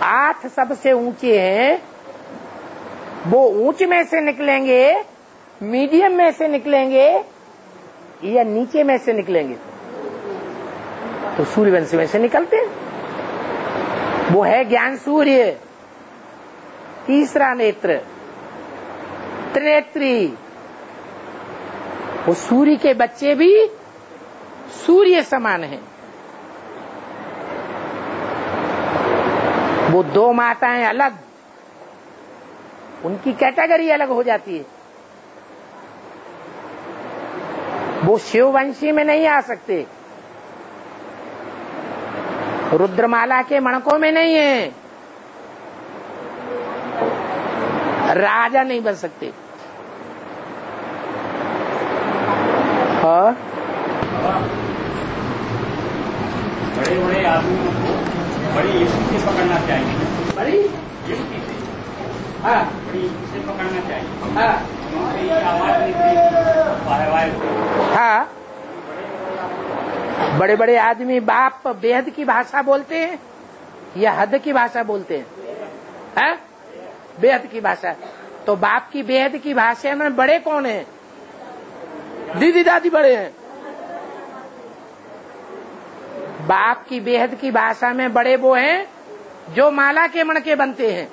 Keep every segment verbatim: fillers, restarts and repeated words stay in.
आठ सबसे ऊंचे हैं, वो ऊंच में से निकलेंगे, मीडियम में से निकलेंगे या नीचे में से निकलेंगे? तो सूर्यवंश में से निकलते हैं। वो है ज्ञान सूर्य, तीसरा नेत्र, त्रिनेत्री। वो सूर्य के बच्चे भी सूर्य समान हैं। वो दो माताएं अलग, उनकी कैटेगरी अलग हो जाती है। वो शिववंशी में नहीं आ सकते, रुद्रमाला के मणकों में नहीं है, राजा नहीं बन सकते। हाँ, बड़े बड़े आदमियों को बड़ी युक्ति से पकड़ना चाहिए। बड़ी युक्ति से, हाँ, बड़ी युक्ति से पकड़ना चाहिए। हाँ, आवाज निकली। हाँ, बड़े बड़े आदमी बाप बेहद की भाषा बोलते हैं या हद की भाषा बोलते हैं? है? बेहद की भाषा। तो बाप की बेहद की भाषा में बड़े कौन हैं? दीदी दादी बड़े हैं। बाप की बेहद की भाषा में बड़े वो हैं जो माला के मणके बनते हैं,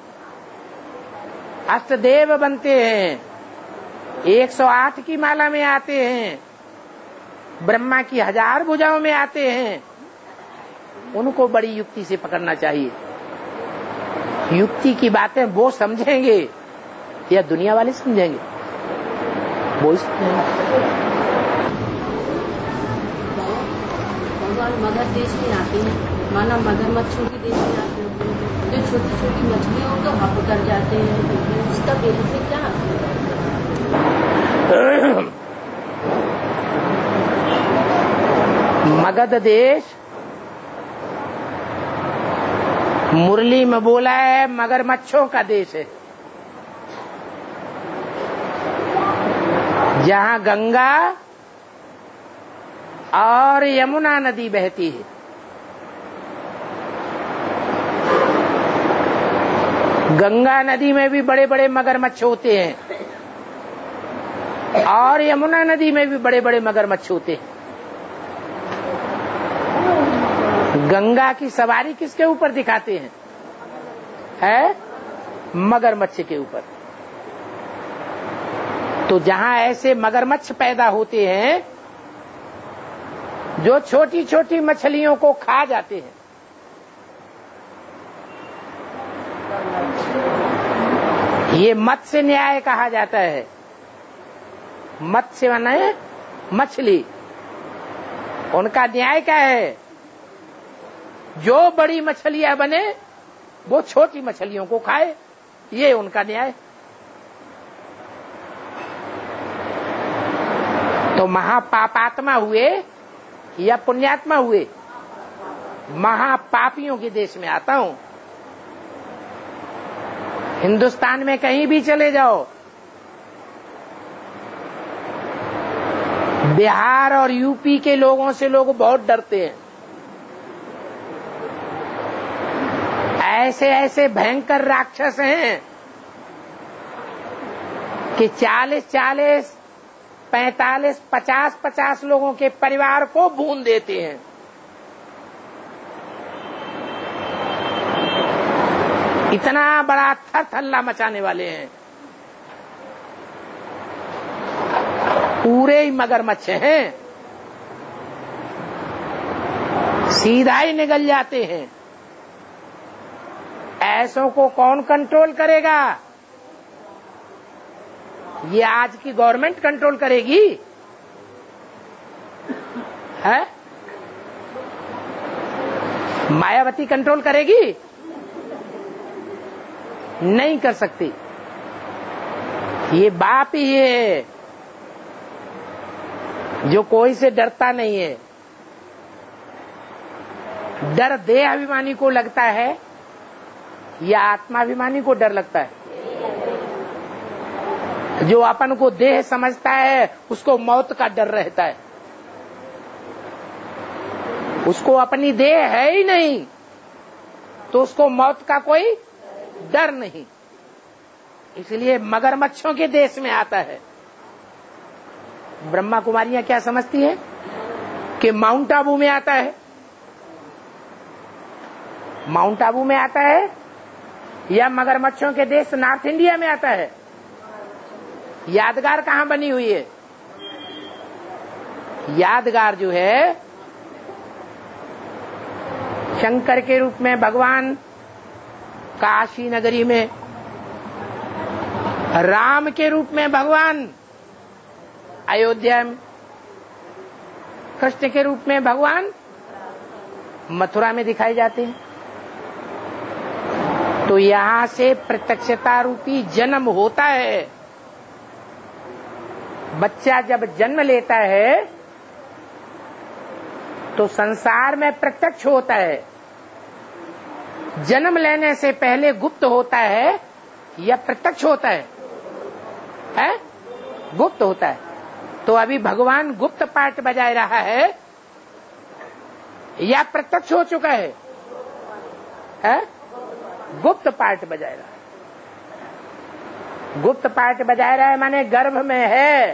अष्टदेव बनते हैं, एक सौ आठ की माला में आते हैं, ब्रह्मा की हजार भुजाओं में आते हैं। उनको बड़ी युक्ति से पकड़ना चाहिए। युक्ति की बातें वो समझेंगे या दुनिया वाले समझेंगे? वो समझेंगे। भगवान मगर देश में आते हैं, माना मगरमच्छों के देश में आते हैं, जो छोटी छोटी मछलियों को हप कर जाते हैं, उसका बेहद से क्या? मगध देश मुरली में बोला है मगरमच्छों का देश है, जहां गंगा और यमुना नदी बहती है। गंगा नदी में भी बड़े बड़े मगरमच्छ होते हैं और यमुना नदी में भी बड़े बड़े मगरमच्छ होते हैं। गंगा की सवारी किसके ऊपर दिखाते हैं? है मगरमच्छ के ऊपर। तो जहां ऐसे मगरमच्छ पैदा होते हैं जो छोटी छोटी मछलियों को खा जाते हैं, ये मत्स्य न्याय कहा जाता है। मत्स्य माने मछली। उनका न्याय क्या है? जो बड़ी मछलियां बने वो छोटी मछलियों को खाए, ये उनका न्याय। तो महापापात्मा हुए या पुण्यात्मा हुए? महापापियों के देश में आता हूं। हिंदुस्तान में कहीं भी चले जाओ, बिहार और यूपी के लोगों से लोग बहुत डरते हैं। ऐसे ऐसे भयंकर राक्षस हैं कि चालीस चालीस पैंतालीस पचास पचास लोगों के परिवार को भून देते हैं। इतना बड़ा थर थल्ला मचाने वाले हैं। पूरे ही मगरमच्छ हैं, सीधा ही निगल जाते हैं। ऐसों को कौन कंट्रोल करेगा? ये आज की गवर्नमेंट कंट्रोल करेगी? है? मायावती कंट्रोल करेगी? नहीं कर सकती। ये बाप ही है जो कोई से डरता नहीं है। डर देह अभिमानी को लगता है या आत्माभिमानी को डर लगता है? जो अपन को देह समझता है उसको मौत का डर रहता है। उसको अपनी देह है ही नहीं, तो उसको मौत का कोई डर नहीं, इसलिए मगरमच्छों के देश में आता है। ब्रह्मा कुमारियां क्या समझती है कि माउंट आबू में आता है, माउंट आबू में आता है या मगरमच्छों के देश नॉर्थ इंडिया में आता है। यादगार कहां बनी हुई है? यादगार जो है शंकर के रूप में भगवान काशी नगरी में, राम के रूप में भगवान अयोध्या में, कृष्ण के रूप में भगवान मथुरा में दिखाई जाते हैं। तो यहां से प्रत्यक्षता रूपी जन्म होता है। बच्चा जब जन्म लेता है तो संसार में प्रत्यक्ष होता है। जन्म लेने से पहले गुप्त होता है या प्रत्यक्ष होता है? है? गुप्त होता है। तो अभी भगवान गुप्त पाठ बजाय रहा है या प्रत्यक्ष हो चुका है? है? गुप्त पाठ बजाय रहा है। गुप्त पाठ बजाय रहा है माने गर्भ में है,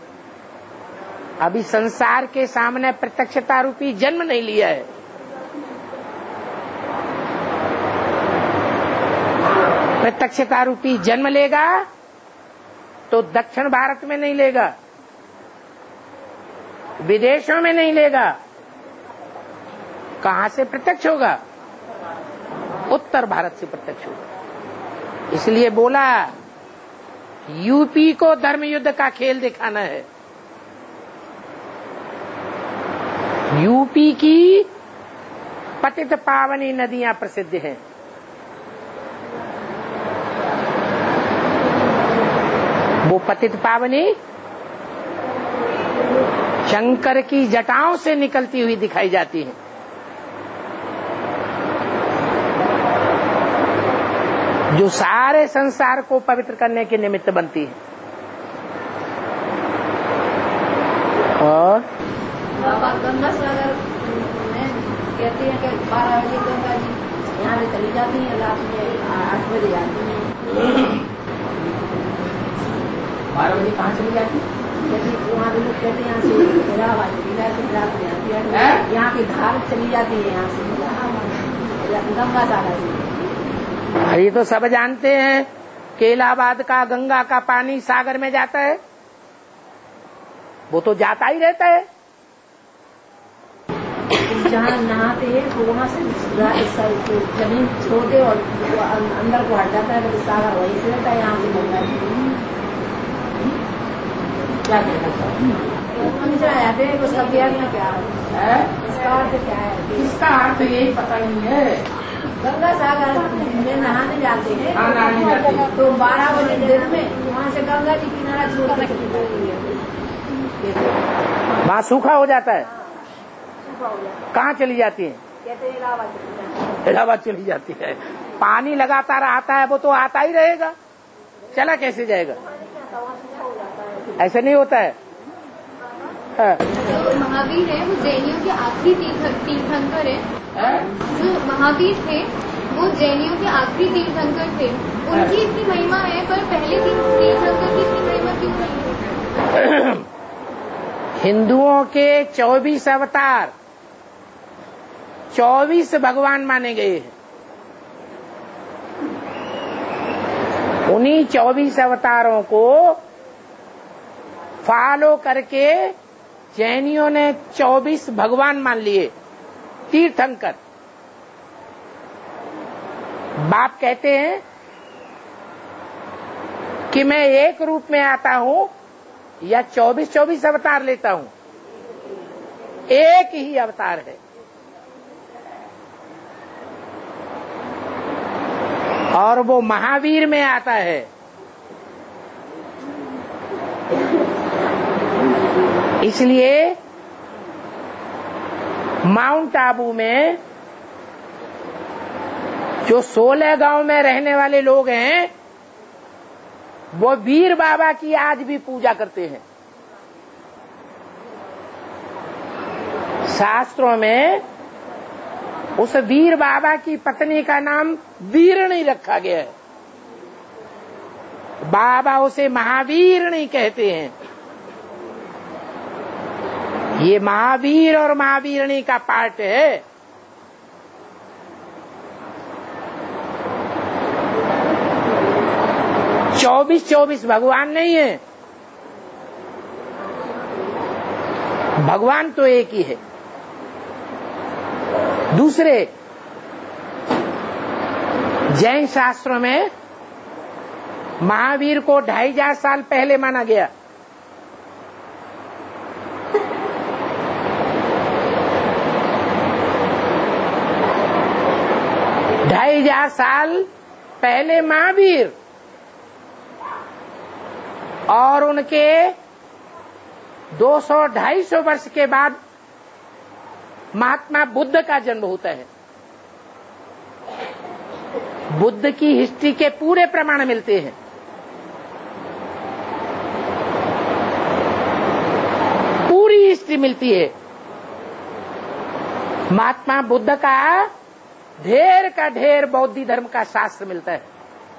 अभी संसार के सामने प्रत्यक्षता रूपी जन्म नहीं लिया है। प्रत्यक्षता रूपी जन्म लेगा तो दक्षिण भारत में नहीं लेगा, विदेशों में नहीं लेगा। कहां से प्रत्यक्ष होगा? उत्तर भारत से प्रत्यक्ष होगा। इसलिए बोला यूपी को धर्म युद्ध का खेल दिखाना है। यूपी की पतित पावनी नदियां प्रसिद्ध हैं। वो पतित पावनी शंकर की जटाओं से निकलती हुई दिखाई जाती हैं। जो सारे संसार को पवित्र करने के निमित्त बनती है। और बाबा गंगा सागर में कहते हैं कि बारह बजे गंगा जी यहाँ से चली जाती है, रात में आठ बजे आती है। बारह बजे कहाँ चली जाती है? जैसे वहाँ लोग कहते हैं यहाँ से इलाहाबाद चली जाती है, रात में आती है। यहाँ की धार चली जाती है यहाँ से गंगा सागर से। ये तो सब जानते हैं कि इलाहाबाद का गंगा का पानी सागर में जाता है, वो तो जाता ही रहता है। जहाँ नहाते हैं तो वहाँ से जमीन छोड़ते और अंदर को हट जाता है, तो सागर वहीं से रहता है। यहाँ से गंगा क्या समझा जाते हैं उसका क्या है, इसका अर्थ क्या है? इसका अर्थ यही पता नहीं है। गंगा सागर में नहाने जाते हैं, हाँ, नहाने जाते हैं। तो बारह बजे दिन में वहाँ से गंगा जी किनारा छोड़ के चली जाती है। वहाँ सूखा हो जाता है। सूखा हो जाता है। कहाँ चली जाती है? कहते हैं इलाहाबाद चली जाती है। इलाहाबाद चली जाती है। पानी लगातार आता है, वो तो आता ही रहेगा, चला कैसे जाएगा? ऐसे नहीं होता है। जो महावीर है वो जैनियों के आखिरी तीर्थंकर है। जो महावीर थे वो जैनियों के आखिरी तीर्थंकर थे, उनकी इतनी महिमा है, पर पहले तीर्थंकर की इतनी महिमा क्यों नहीं है? हिंदुओं के चौबीस अवतार, चौबीस भगवान माने गए हैं। उन्हीं चौबीस अवतारों को फॉलो करके जैनियों ने चौबीस भगवान मान लिए, तीर्थंकर। बाप कहते हैं कि मैं एक रूप में आता हूं या चौबीस चौबीस अवतार लेता हूं? एक ही अवतार है। और वो महावीर में आता है। इसलिए माउंट आबू में जो सोलह गांव में रहने वाले लोग हैं वो वीर बाबा की आज भी पूजा करते हैं। शास्त्रों में उस वीर बाबा की पत्नी का नाम वीरणी रखा गया है। बाबा उसे महावीरणी कहते हैं। ये महावीर और महावीरणी का पार्ट है। चौबीस चौबीस भगवान नहीं है, भगवान तो एक ही है। दूसरे, जैन शास्त्रों में महावीर को ढाई हजार साल पहले माना गया। ढाई हजार साल पहले महावीर और उनके दो सौ ढाई सौ वर्ष के बाद महात्मा बुद्ध का जन्म होता है। बुद्ध की हिस्ट्री के पूरे प्रमाण मिलते हैं। पूरी हिस्ट्री मिलती है। महात्मा बुद्ध का ढेर का ढेर बौद्ध धर्म का शास्त्र मिलता है,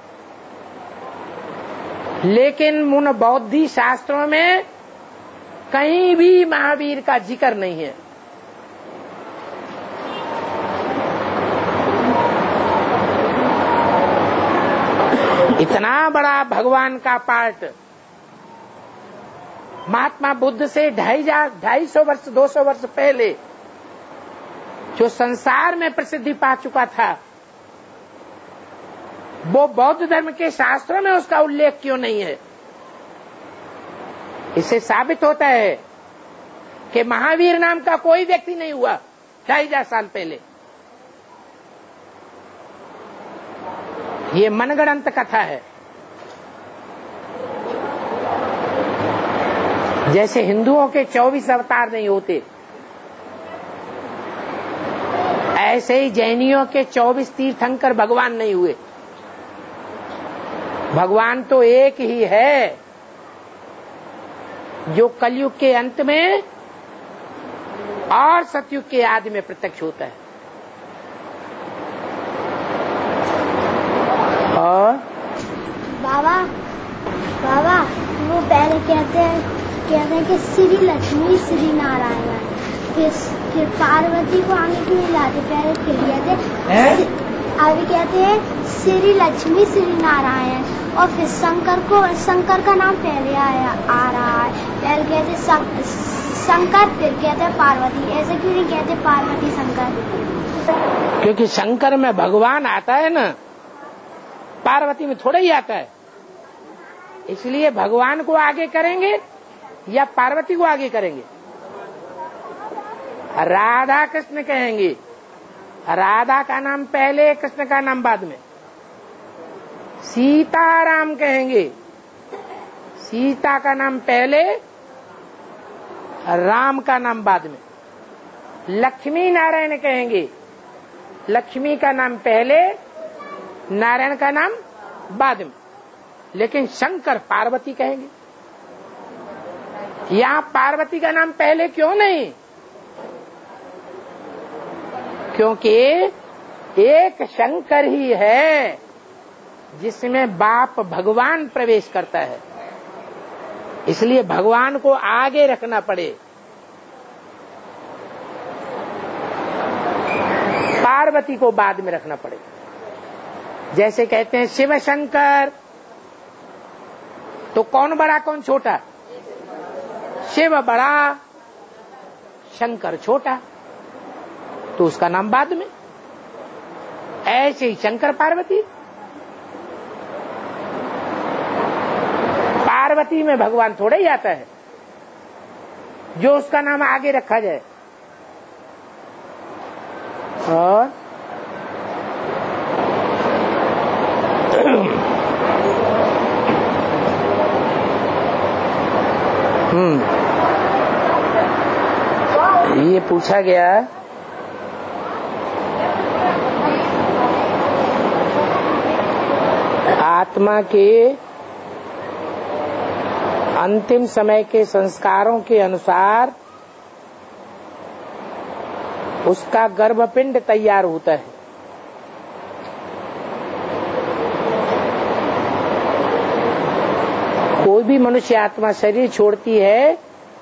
लेकिन उन बौद्धी शास्त्रों में कहीं भी महावीर का जिक्र नहीं है। इतना बड़ा भगवान का पार्ट महात्मा बुद्ध से ढाई ढाई सौ वर्ष दो सौ वर्ष पहले जो संसार में प्रसिद्धि पा चुका था, वो बौद्ध धर्म के शास्त्रों में उसका उल्लेख क्यों नहीं है? इससे साबित होता है कि महावीर नाम का कोई व्यक्ति नहीं हुआ ढाई हजार साल पहले। ये मनगढ़ंत कथा है। जैसे हिंदुओं के चौबीस अवतार नहीं होते, ऐसे ही जैनियों के चौबीस तीर्थंकर भगवान नहीं हुए। भगवान तो एक ही है, जो कलयुग के अंत में और सतयुग के आदि में प्रत्यक्ष होता है। और बाबा बाबा वो पहले कहते हैं कहते हैं कि श्री लक्ष्मी श्री नारायण, फिर फिर पार्वती को आगे क्यों लाते? पहले कह थे अभी कहते हैं श्री लक्ष्मी श्री नारायण, और फिर शंकर को शंकर का नाम पहले आया आ रहा है। पहले कहते शंकर, फिर कहते पार्वती। ऐसे क्यों नहीं कहते पार्वती शंकर? क्योंकि शंकर में भगवान आता है ना, पार्वती में थोड़ा ही आता है। इसलिए भगवान को आगे करेंगे या पार्वती को आगे करेंगे? राधा कृष्ण कहेंगे, राधा का नाम पहले, कृष्ण का नाम बाद में। सीताराम कहेंगे, सीता का नाम पहले, राम का नाम बाद में। लक्ष्मी नारायण कहेंगे, लक्ष्मी का नाम पहले, नारायण का नाम बाद में। लेकिन शंकर पार्वती कहेंगे। यहां पार्वती का नाम पहले क्यों नहीं? क्योंकि एक शंकर ही है जिसमें बाप भगवान प्रवेश करता है, इसलिए भगवान को आगे रखना पड़े, पार्वती को बाद में रखना पड़े। जैसे कहते हैं शिव शंकर, तो कौन बड़ा कौन छोटा? शिव बड़ा, शंकर छोटा, तो उसका नाम बाद में। ऐसे ही शंकर पार्वती, पार्वती में भगवान थोड़ा ही आता है जो उसका नाम आगे रखा जाए। और हम्म ये पूछा गया आत्मा के अंतिम समय के संस्कारों के अनुसार उसका गर्भपिंड तैयार होता है। कोई भी मनुष्य आत्मा शरीर छोड़ती है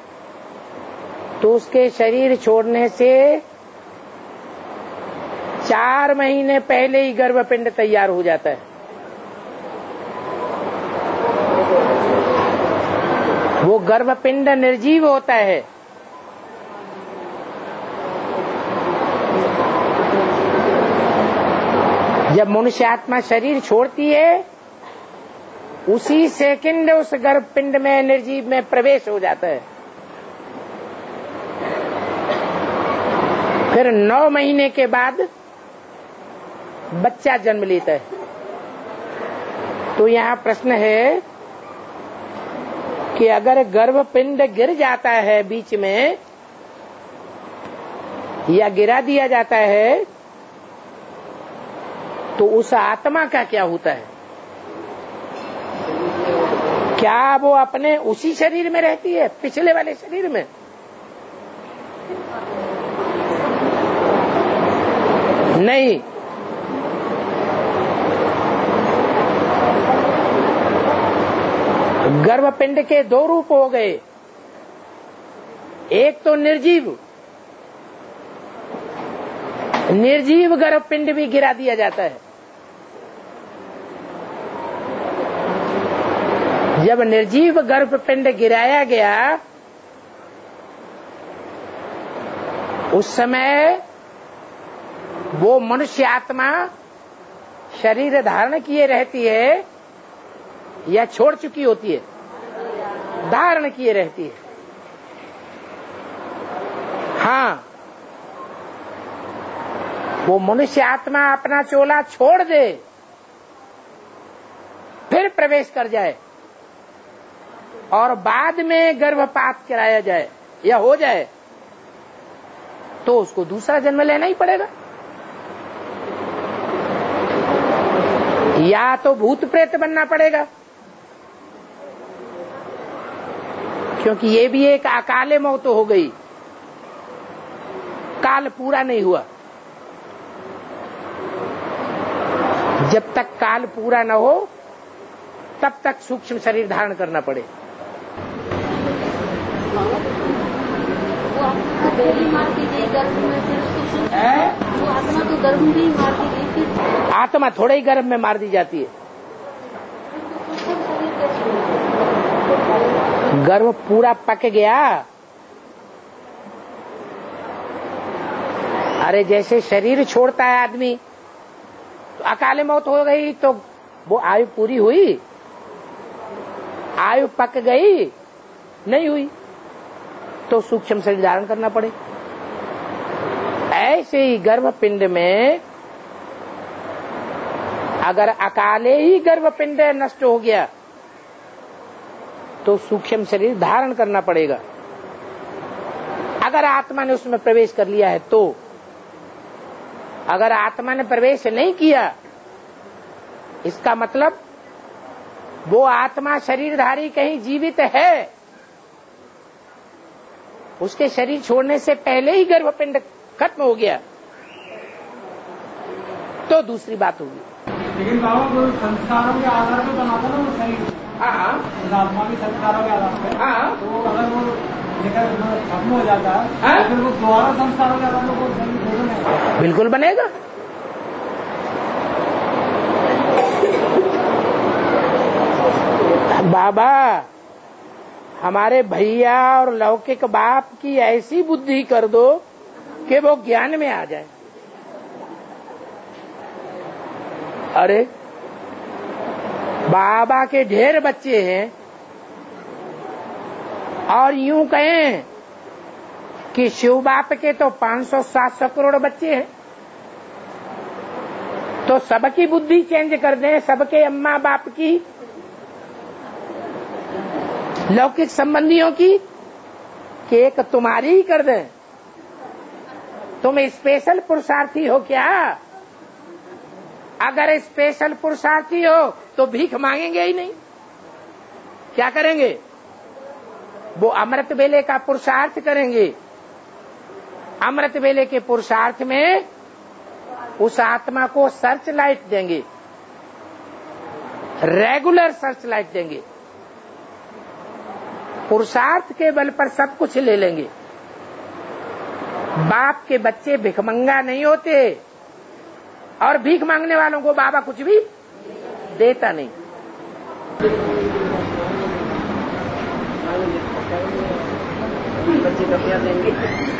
तो उसके शरीर छोड़ने से चार महीने पहले ही गर्भपिंड तैयार हो जाता है। वो गर्भपिंड निर्जीव होता है। जब मनुष्य आत्मा शरीर छोड़ती है उसी सेकंड उस गर्भपिंड में निर्जीव में प्रवेश हो जाता है। फिर नौ महीने के बाद बच्चा जन्म लेता है। तो यहाँ प्रश्न है कि अगर गर्भपिंड गिर जाता है बीच में या गिरा दिया जाता है तो उस आत्मा का क्या होता है? क्या वो अपने उसी शरीर में रहती है, पिछले वाले शरीर में? नहीं। गर्भपिंड के दो रूप हो गए, एक तो निर्जीव, निर्जीव गर्भपिंड भी गिरा दिया जाता है। जब निर्जीव गर्भपिंड गिराया गया उस समय वो मनुष्य आत्मा शरीर धारण किए रहती है या छोड़ चुकी होती है? धारण किए रहती है। हाँ, वो मनुष्य आत्मा अपना चोला छोड़ दे फिर प्रवेश कर जाए और बाद में गर्भपात कराया जाए या हो जाए तो उसको दूसरा जन्म लेना ही पड़ेगा। या तो भूत प्रेत बनना पड़ेगा, क्योंकि ये भी एक अकाले मौत हो गई, काल पूरा नहीं हुआ। जब तक काल पूरा न हो तब तक सूक्ष्म शरीर धारण करना पड़े। वो आत्मा तो गर्भ में ही मार दी गई थी। आत्मा थोड़े ही गर्भ में मार दी जाती है। गर्भ पूरा पक गया। अरे जैसे शरीर छोड़ता है आदमी तो अकाले मौत हो गई तो वो आयु पूरी हुई? आयु पक गई? नहीं हुई। तो सूक्ष्म शरीर धारण करना पड़े। ऐसे ही गर्भपिंड में अगर अकाले ही गर्भपिंड नष्ट हो गया तो सूक्ष्म शरीर धारण करना पड़ेगा। अगर आत्मा ने उसमें प्रवेश कर लिया है तो, अगर आत्मा ने प्रवेश नहीं किया इसका मतलब वो आत्मा शरीरधारी कहीं जीवित है, उसके शरीर छोड़ने से पहले ही गर्भपिंड खत्म हो गया तो दूसरी बात होगी। लेकिन बाबा वो संस्कारों के आधार पर बनाता ना वो शरीर, हाँ आत्मा के संस्कारों के आधार पर, हाँ, तो अगर वो लेकर खत्म हो जाता है तो फिर वो दोबारा संस्कारों के आधार पर वो शरीर बनेगा? बिल्कुल बनेगा। बाबा हमारे भैया और लौकिक बाप की ऐसी बुद्धि कर दो कि वो ज्ञान में आ जाए। अरे बाबा के ढेर बच्चे हैं और यूं कहें कि शिव बाप के तो पाँच सौ सात सौ करोड़ बच्चे हैं, तो सबकी बुद्धि चेंज कर दें, सबके अम्मा बाप की, लौकिक संबंधियों की, कि एक तुम्हारी ही कर दें? तुम स्पेशल पुरुषार्थी हो क्या? अगर स्पेशल पुरुषार्थी हो तो भीख मांगेंगे ही नहीं। क्या करेंगे? वो अमृत बेले का पुरुषार्थ करेंगे अमृत वेले के पुरुषार्थ में उस आत्मा को सर्च लाइट देंगे, रेगुलर सर्च लाइट देंगे। पुरुषार्थ के बल पर सब कुछ ले लेंगे। बाप के बच्चे भिखमंगा नहीं होते, और भीख मांगने वालों को बाबा कुछ भी देता नहीं। बच्चे का क्या देंगे?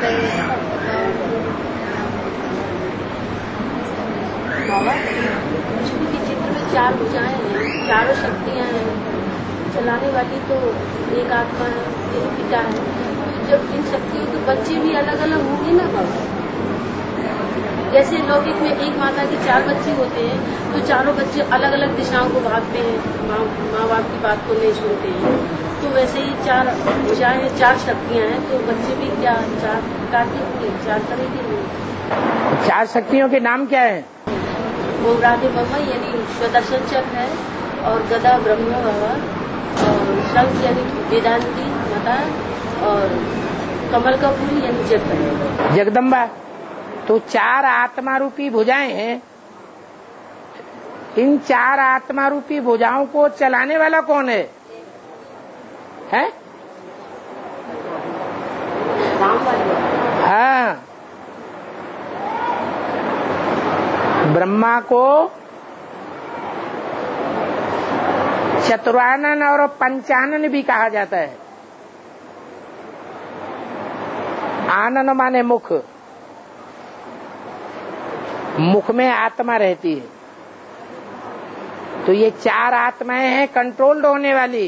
बाबा लक्ष्मी के चित्र में चार भुजाएं हैं, चारों शक्तियां हैं, चलाने वाली तो एक आत्मा है, एक पिता है। तो जब इन शक्तियों के बच्चे भी अलग अलग होंगे ना बाबा, जैसे लौकिक में एक माता के चार बच्चे होते हैं तो चारों बच्चे अलग अलग दिशाओं को भागते हैं, माँ माँ बाप की बात को नहीं सुनते हैं। तो वैसे ही चार भुजाएं, चार शक्तियां हैं, तो बच्चे भी क्या चार प्रकार के होंगे, चार तरह के होंगे। चार शक्तियों के नाम क्या है? वो राधे ब्रह्मा यानी स्वदर्शन चक्र है, और गदा ब्रह्म बाबा, और शंख यानी वेदांती माता, और कमल का फूल यानी चक्र जगदम्बा। तो चार आत्मा रूपी भुजाएं हैं। इन चार आत्मा रूपी भुजाओं को चलाने वाला कौन है? है? हाँ, ब्रह्मा को चतुरानन और पंचानन भी कहा जाता है। आनन माने मुख, मुख में आत्मा रहती है। तो ये चार आत्माएं हैं कंट्रोल्ड होने वाली,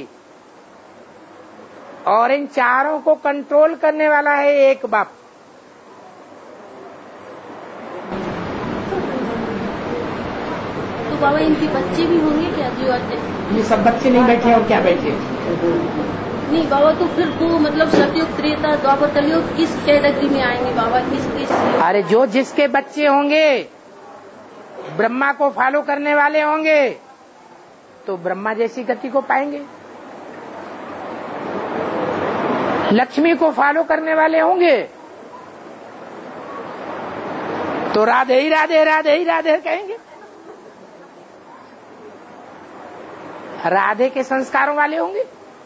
और इन चारों को कंट्रोल करने वाला है एक बाप। तो बाबा इनके बच्चे भी होंगे क्या जो आते? ये सब बच्चे नहीं बैठे और क्या बैठे? नहीं बाबा, तो फिर वो मतलब सतयुग, त्रेता, द्वापर, कलयुग किस कैटेगरी में आएंगे बाबा? किस किस? अरे जो जिसके बच्चे होंगे, ब्रह्मा को फॉलो करने वाले होंगे तो ब्रह्मा जैसी गति को पाएंगे। लक्ष्मी को फॉलो करने वाले होंगे तो राधे ही राधे, राधे ही राधे कहेंगे। राधे के संस्कारों वाले होंगे।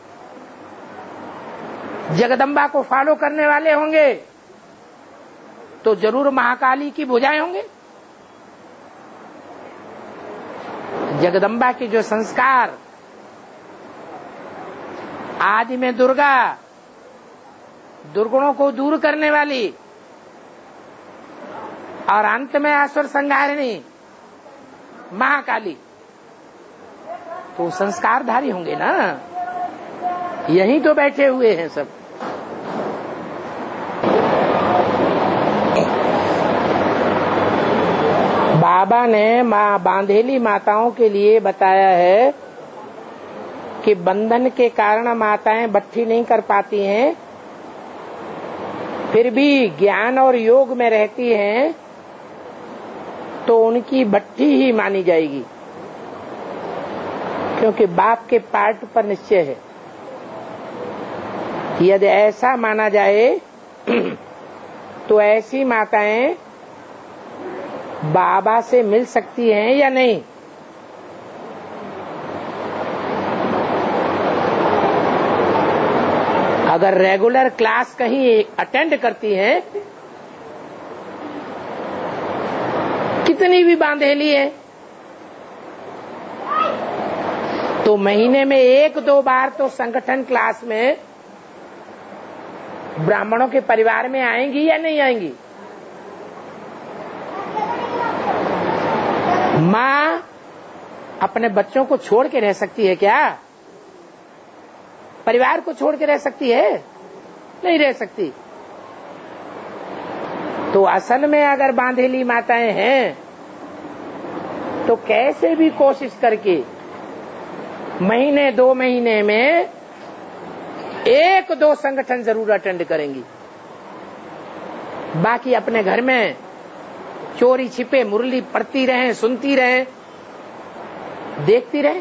जगदम्बा को फॉलो करने वाले होंगे तो जरूर महाकाली की भुजाएं होंगे। जगदम्बा के जो संस्कार, आदि में दुर्गा, दुर्गुणों को दूर करने वाली, और अंत में असुर संहारिणी महाकाली, तो संस्कारधारी होंगे ना। यहीं तो बैठे हुए हैं सब। बाबा ने माँ बांधेली माताओं के लिए बताया है कि बंधन के कारण माताएं बट्ठी नहीं कर पाती हैं, फिर भी ज्ञान और योग में रहती हैं तो उनकी भट्ठी ही मानी जाएगी, क्योंकि बाप के पार्ट पर निश्चय है। यदि ऐसा माना जाए तो ऐसी माताएं बाबा से मिल सकती हैं या नहीं? अगर रेगुलर क्लास कहीं अटेंड करती हैं, कितनी भी बांधेली है, तो महीने में एक दो बार तो संगठन क्लास में ब्राह्मणों के परिवार में आएंगी या नहीं आएंगी? माँ अपने बच्चों को छोड़ के रह सकती है क्या? परिवार को छोड़ के रह सकती है? नहीं रह सकती। तो असल में अगर बांधेली माताएं हैं तो कैसे भी कोशिश करके महीने दो महीने में एक दो संगठन जरूर अटेंड करेंगी। बाकी अपने घर में चोरी छिपे मुरली पढ़ती रहें, सुनती रहें, देखती रहें,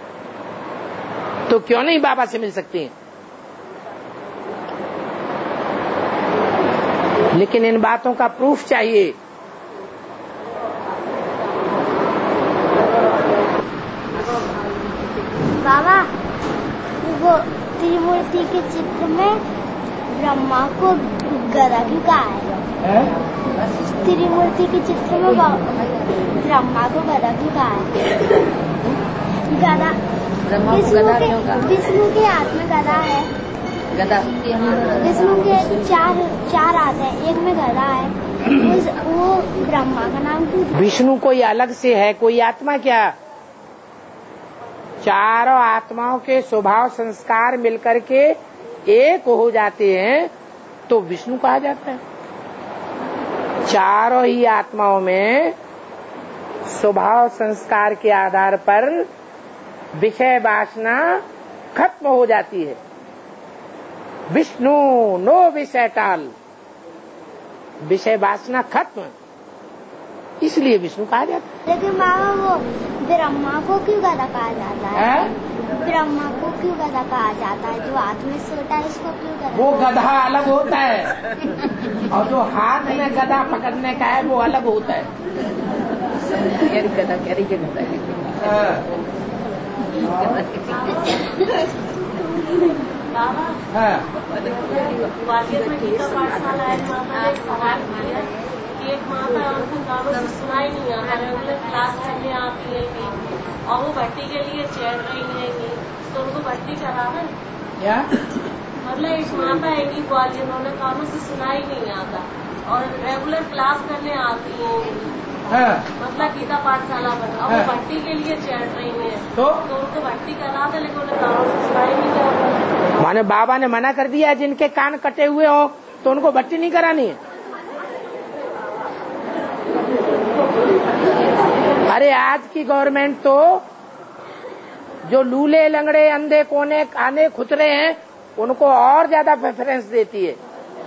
तो क्यों नहीं बाबा से मिल सकती हैं? लेकिन इन बातों का प्रूफ चाहिए। बाबा, वो त्रिमूर्ति के चित्र में ब्रह्मा को गदा क्यों कहा है? त्रिमूर्ति के चित्र में ब्रह्मा को गदा क्यों कहा है? गदा विष्णु के विष्णु के हाथ में गदा है। गदा विष्णु के चार चार हाथ है, एक में गदा है। उस, वो ब्रह्मा का नाम क्यों? विष्णु कोई अलग से है, कोई आत्मा क्या? चारों आत्माओं के स्वभाव संस्कार मिलकर के एक हो जाते हैं तो विष्णु कहा जाता है। चारों ही आत्माओं में स्वभाव संस्कार के आधार पर विषय वासना खत्म हो जाती है। विष्णु नो विषय टाल, विषय वासना खत्म, इसलिए विष्णु कहा जाता है। लेकिन बाबा वो ब्रह्मा को क्यों गदा कहा जाता है? है? ब्रह्मा को क्यों गदा कहा जाता है? जो हाथ में सोता है उसको क्यों गदा? वो गधा अलग होता है और जो हाथ में गदा पकड़ने का है वो अलग होता है। गदा कैरी के गदा ग्वालियर में गीता पाठशाला है, एक सवाल किया कि एक माता है उनको गानों से सुनाई नहीं आता, रेगुलर क्लास करने आती है और वो भट्टी के लिए चढ़ रही है, तो उनको भट्टी कराना है क्या? मतलब एक माता है कि ग्वालियर, उन्होंने कानों से सुनाई नहीं आता और रेगुलर क्लास करने आती है, मतलब गीता पाठशाला पर, और वो भट्टी के लिए चढ़ रही है, तो, तो उनको भट्टी करा था लेकिन उन्हें कानों से सुनाई नहीं आता। माने बाबा ने मना कर दिया जिनके कान कटे हुए हो तो उनको भट्टी नहीं करानी है। अरे आज की गवर्नमेंट तो जो लूले लंगड़े अंधे कोने काने खुतरे हैं उनको और ज्यादा प्रेफरेंस देती है।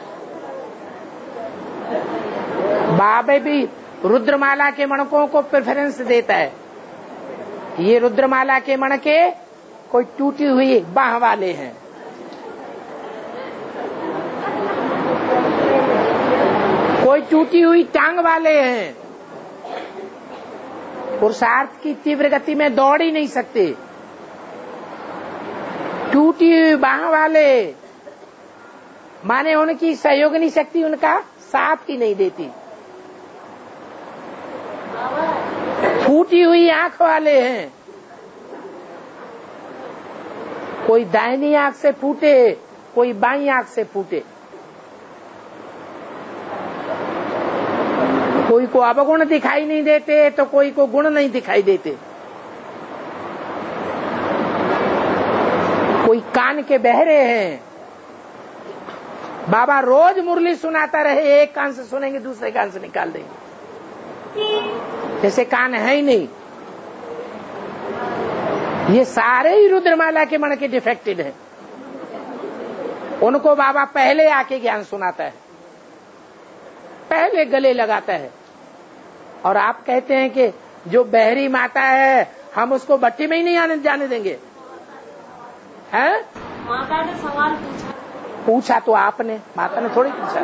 बाबा भी रुद्रमाला के मणकों को प्रेफरेंस देता है। ये रुद्रमाला के मणके कोई टूटी हुई बाह वाले हैं, कोई टूटी हुई टांग वाले हैं, पुरुषार्थ की तीव्र गति में दौड़ ही नहीं सकते। टूटी हुई बाह वाले माने उनकी सहयोगिनी शक्ति उनका साथ ही नहीं देती। फूटी हुई आंख वाले हैं, कोई दाहिनी आंख से फूटे, कोई बाईं आंख से फूटे, कोई को अवगुण दिखाई नहीं देते तो कोई को गुण नहीं दिखाई देते, कोई कान के बहरे हैं। बाबा रोज मुरली सुनाता रहे, एक कान से सुनेंगे दूसरे कान से निकाल देंगे, जैसे कान है ही नहीं। ये सारे ही रुद्रमाला के मन के डिफेक्टेड हैं। उनको बाबा पहले आके ज्ञान सुनाता है, पहले गले लगाता है, और आप कहते हैं कि जो बहरी माता है हम उसको भट्टी में ही नहीं आने जाने देंगे। हैं? माता ने सवाल पूछा पूछा तो आपने, माता ने थोड़ी पूछा।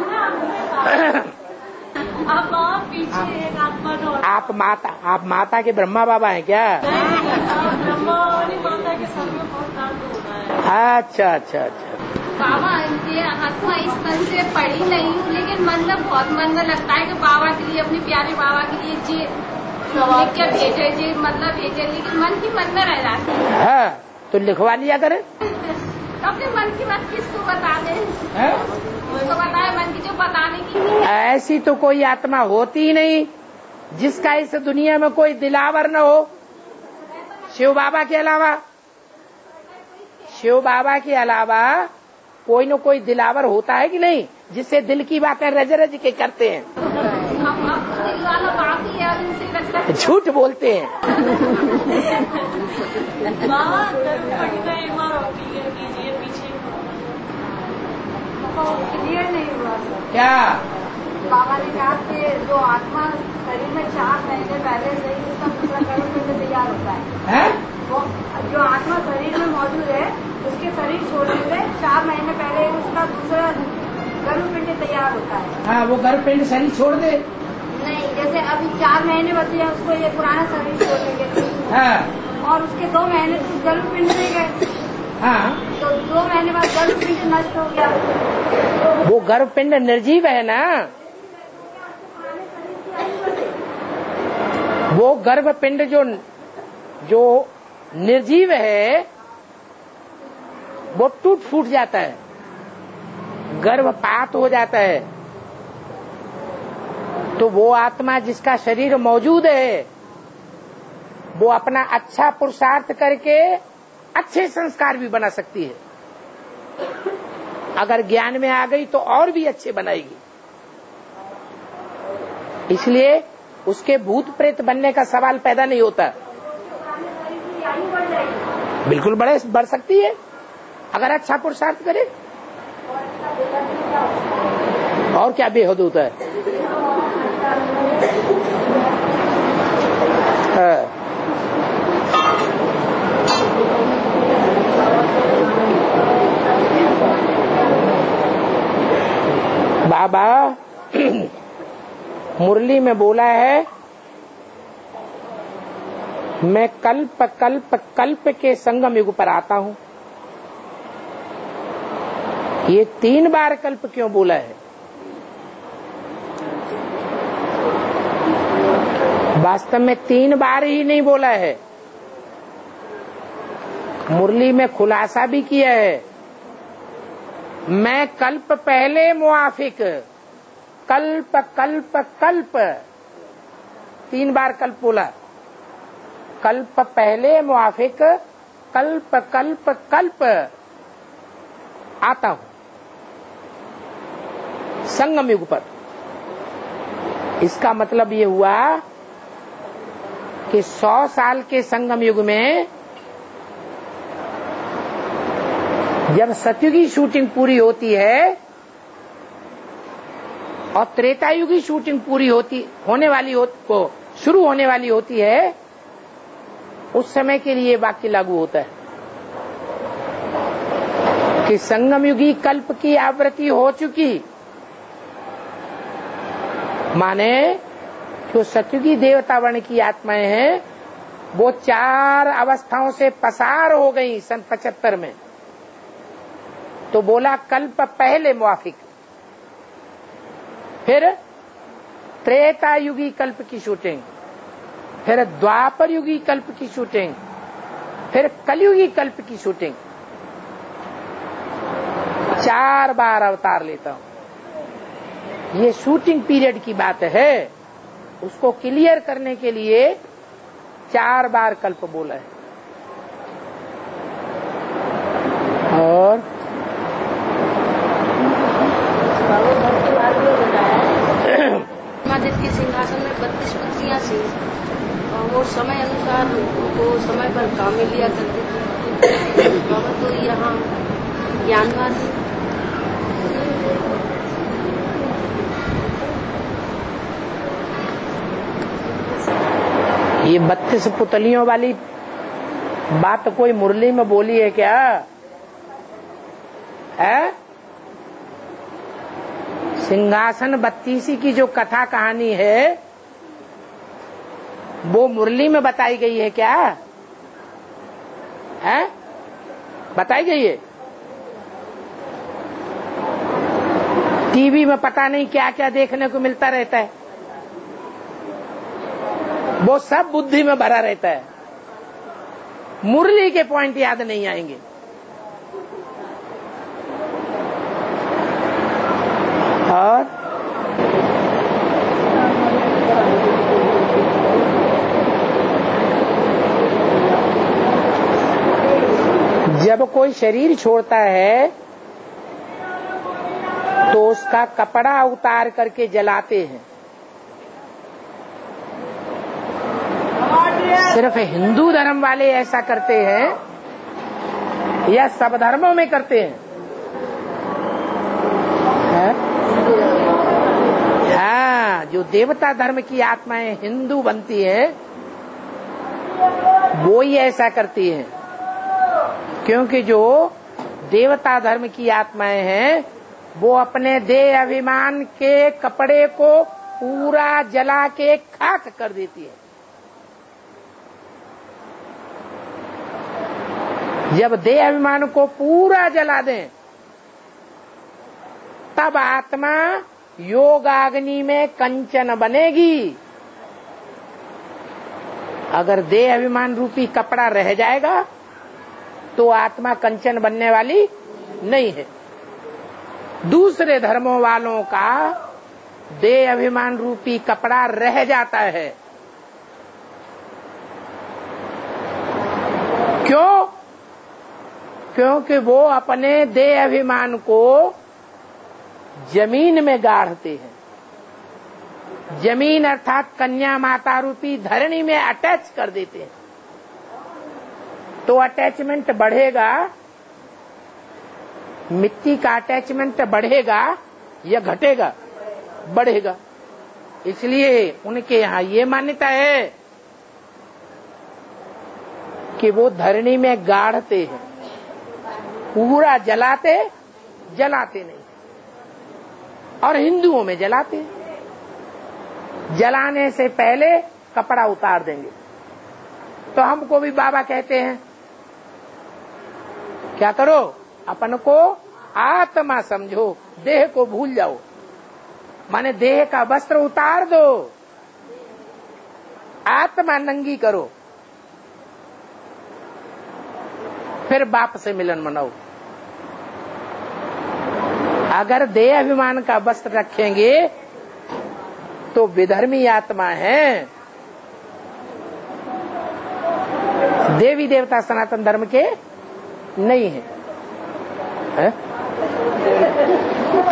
आप और पीछे एक आत्मा जो आप माता आप माता के ब्रह्मा बाबा हैं क्या? ब्रह्मा वाली माता के सर में बहुत दर्द होता है। अच्छा अच्छा अच्छा। बाबा ये आत्मा इस मन से पढ़ी नहीं, लेकिन मन में बहुत मन में लगता है कि बाबा के लिए, अपने प्यारे बाबा के लिए जी लिख के भेजे जी मतलब भेजे, लेकिन मन की मन में रह जाती है। हाँ, तो लिखवा लिया करें। अपने मन की बात किसको बता दें? उसको बताए मन की जो बताने की। ऐसी तो कोई आत्मा होती ही नहीं जिसका इस दुनिया में कोई दिलावर न हो, शिव बाबा के अलावा। शिव बाबा के अलावा कोई न कोई दिलावर होता है कि नहीं, जिससे दिल की बातें रज रज के करते हैं। झूठ बोलते हैं। क्लियर नहीं हुआ क्या बाबा ने कहा कि जो आत्मा शरीर में चार महीने पहले से ही उसका दूसरा कर्म करके तैयार होता है, है? वो जो आत्मा शरीर में मौजूद है उसके शरीर छोड़ने से चार महीने पहले उसका दूसरा गर्भपिंड तैयार होता है। हाँ, वो गर्भपिंड शरीर छोड़ दे। नहीं, जैसे अभी चार महीने बचे हैं उसको ये पुराना शरीर छोड़ देंगे। हाँ, और उसके दो महीने तो गर्भपिंड में गए। हाँ, तो दो महीने बाद गर्भपिंड नष्ट हो गया। वो गर्भपिंड निर्जीव है ना, वो गर्भपिंड जो जो निर्जीव है वो टूट फूट जाता है, गर्भपात हो जाता है। तो वो आत्मा जिसका शरीर मौजूद है वो अपना अच्छा पुरुषार्थ करके अच्छे संस्कार भी बना सकती है। अगर ज्ञान में आ गई तो और भी अच्छे बनाएगी। इसलिए उसके भूत प्रेत बनने का सवाल पैदा नहीं होता। बिल्कुल बढ़े बढ़ सकती है अगर अच्छा पुरुषार्थ करे। और क्या बेहद होता है। हाँ। बाबा मुरली में बोला है, मैं कल्प कल्प कल्प के संगम युग पर आता हूं। ये तीन बार कल्प क्यों बोला है? वास्तव में तीन बार ही नहीं बोला है, मुरली में खुलासा भी किया है। मैं कल्प पहले मुआफिक, कल्प कल्प कल्प, तीन बार कल्प बोला। कल्प पहले मुआफिक, कल्प कल्प कल्प आता हूं संगम युग पर। इसका मतलब ये हुआ कि सौ साल के संगम युग में जब सतयुगी शूटिंग पूरी होती है और त्रेता युगी शूटिंग पूरी होती होने वाली हो, को शुरू होने वाली होती है, उस समय के लिए वाक्य लागू होता है कि संगम युगी कल्प की आवृत्ति हो चुकी। माने जो सतयुगी देवता वर्ण की आत्माएं हैं वो चार अवस्थाओं से पसार हो गई सन पचहत्तर में। तो बोला कल्प पहले मुआफिक, फिर त्रेता युगी कल्प की शूटिंग, फिर द्वापर युगी कल्प की शूटिंग, फिर कलयुगी कल्प की शूटिंग। चार बार अवतार लेता हूं। ये शूटिंग पीरियड की बात है, उसको क्लियर करने के लिए चार बार कल्प बोला है। और ब्रह्मादित्य के सिंहासन में बत्तीस पुत्रियां थी और वो समय अनुसार उनको समय पर काम में लिया करते थे। बाबा तो यहाँ ज्ञानवान है। ये बत्तीस पुतलियों वाली बात कोई मुरली में बोली है क्या? है सिंहासन बत्तीसी की जो कथा कहानी है वो मुरली में बताई गई है क्या? है बताई गई है? टीवी में पता नहीं क्या क्या देखने को मिलता रहता है, वो सब बुद्धि में भरा रहता है, मुरली के पॉइंट याद नहीं आएंगे। और जब कोई शरीर छोड़ता है तो उसका कपड़ा उतार करके जलाते हैं। सिर्फ हिंदू धर्म वाले ऐसा करते हैं या सब धर्मों में करते हैं? है? हाँ, जो देवता धर्म की आत्माएं हिंदू बनती हैं वो ही ऐसा करती हैं, क्योंकि जो देवता धर्म की आत्माएं हैं वो अपने देह अभिमान के कपड़े को पूरा जला के खाक कर देती है। जब देह अभिमान को पूरा जला दें तब आत्मा योगाग्नि में कंचन बनेगी। अगर देह अभिमान रूपी कपड़ा रह जाएगा तो आत्मा कंचन बनने वाली नहीं है। दूसरे धर्मों वालों का देह अभिमान रूपी कपड़ा रह जाता है। क्यों? क्योंकि वो अपने देह अभिमान को जमीन में गाड़ते हैं। जमीन अर्थात कन्या माता रूपी धरणी में अटैच कर देते हैं। तो अटैचमेंट बढ़ेगा, मिट्टी का अटैचमेंट बढ़ेगा या घटेगा? बढ़ेगा। इसलिए उनके यहाँ ये मान्यता है कि वो धरणी में गाड़ते हैं, पूरा जलाते जलाते नहीं। और हिंदुओं में जलाते, जलाने से पहले कपड़ा उतार देंगे। तो हमको भी बाबा कहते हैं क्या करो, अपन को आत्मा समझो, देह को भूल जाओ। माने देह का वस्त्र उतार दो, आत्मा नंगी करो, फिर बाप से मिलन मनाओ। अगर देह अभिमान का वस्त्र रखेंगे तो विधर्मी आत्मा है, देवी देवता सनातन धर्म के नहीं है, है?